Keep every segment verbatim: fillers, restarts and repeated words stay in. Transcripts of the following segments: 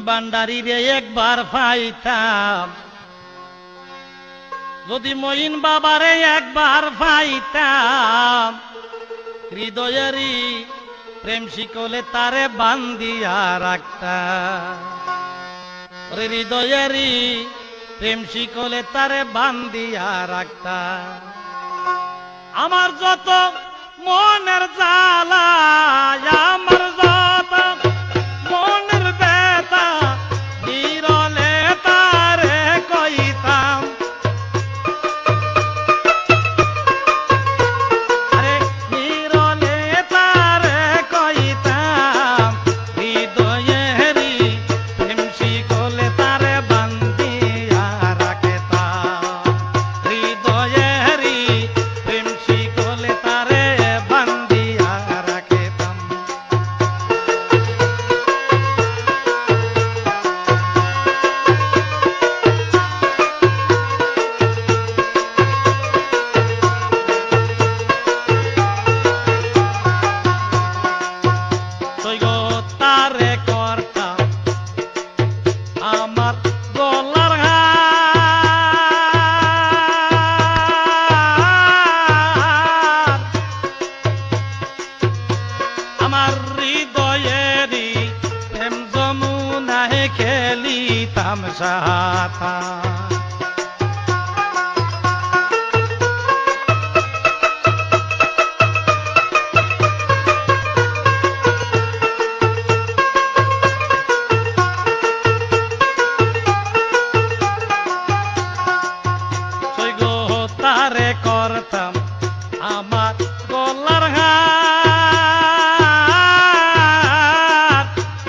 ভান্ডারী রে একবার পাইতাম, যদি মঈন বাবারে একবার পাইতাম, হৃদয়েরই প্রেম শিকলে তারে বান্ধিয়া রাখতাম। ওরে হৃদয়েরই প্রেম শিকলে তারে বান্ধিয়া রাখতাম। আমার যত মনের জ্বালা, আমার যত মনের ব্যথা, বিরলে তারে কইতাম। আরে বিরলে তারে কইতাম, হৃদয়েরই প্রেম শিকলে তারে বান্ধিয়া রাখতাম। হৃদয়েরই প্রেম শিকলে তারে বান্ধিয়া রাখতাম। সৈগত তারে করতাম আমার গলার হার, আমার হৃদয়েরই প্রেম যমুনায় খেলিতাম সাঁতার। সৈগত তারে করতাম আমার গলার হার,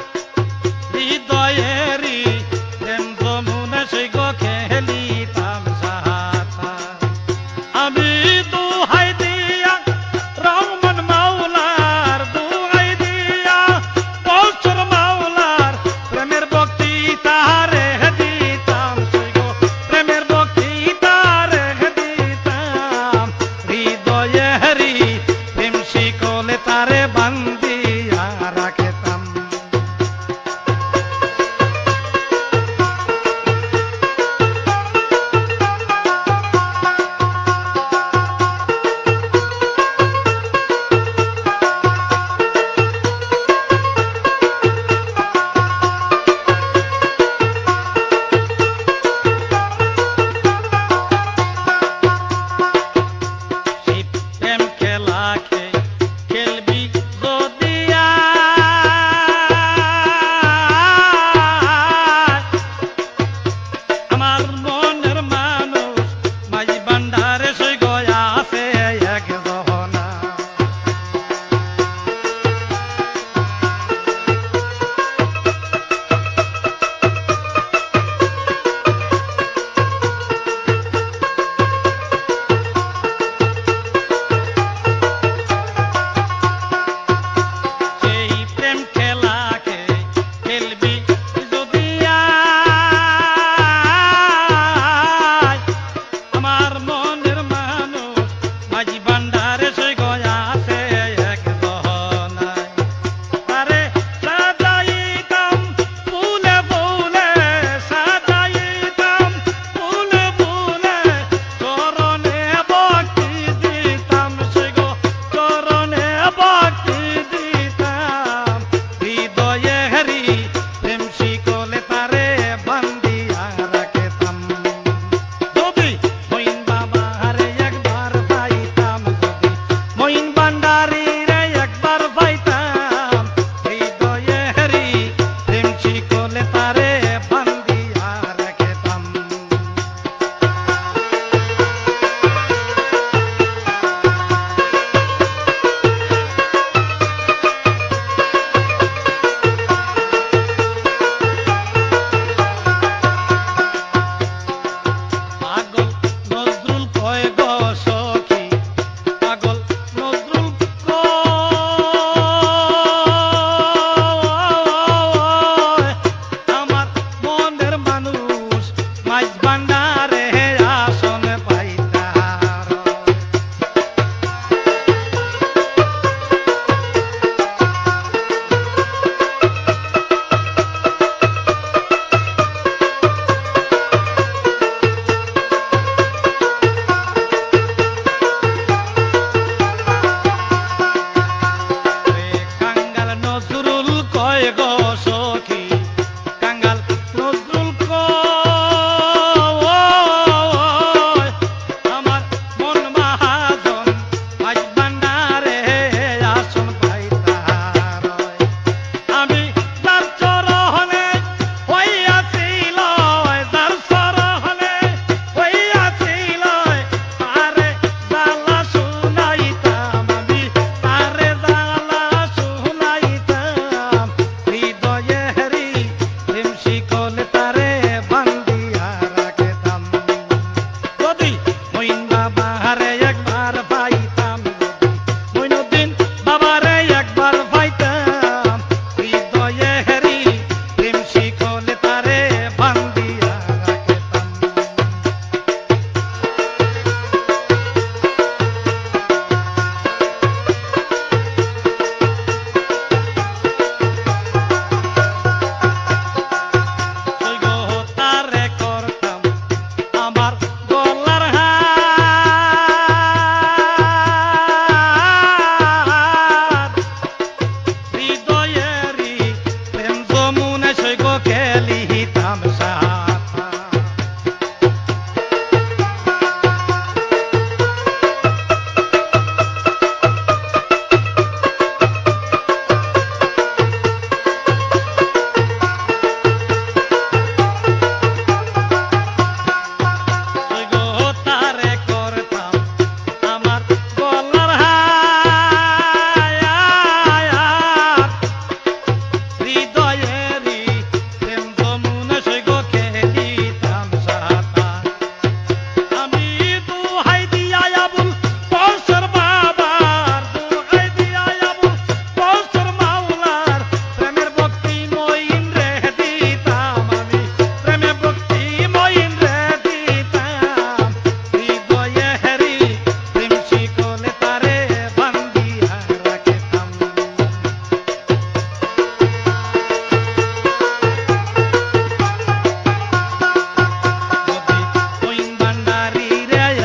হৃদয়েরই প্রেম যমুনা সৈগ খেলিতাম সাঁতার। আমি দুহাই দিয়া রহমান মাওলার, দুহাই দিয়া বৎসর মাওলার, প্রেমের ভক্তি তারে দিতাম। সৈগ প্রেমের ভক্তি তারে দিতাম,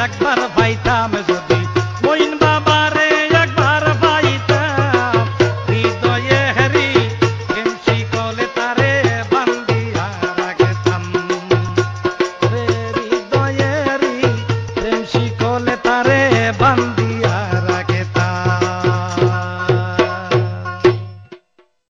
একবার পাইতাম যদি মইন বাবারে একবার পাইতাম হৃদয়ে হেরি কেমসি কলে তারে বান্দিয়া রাখতাম রে হৃদয়ে হেরি কেমসি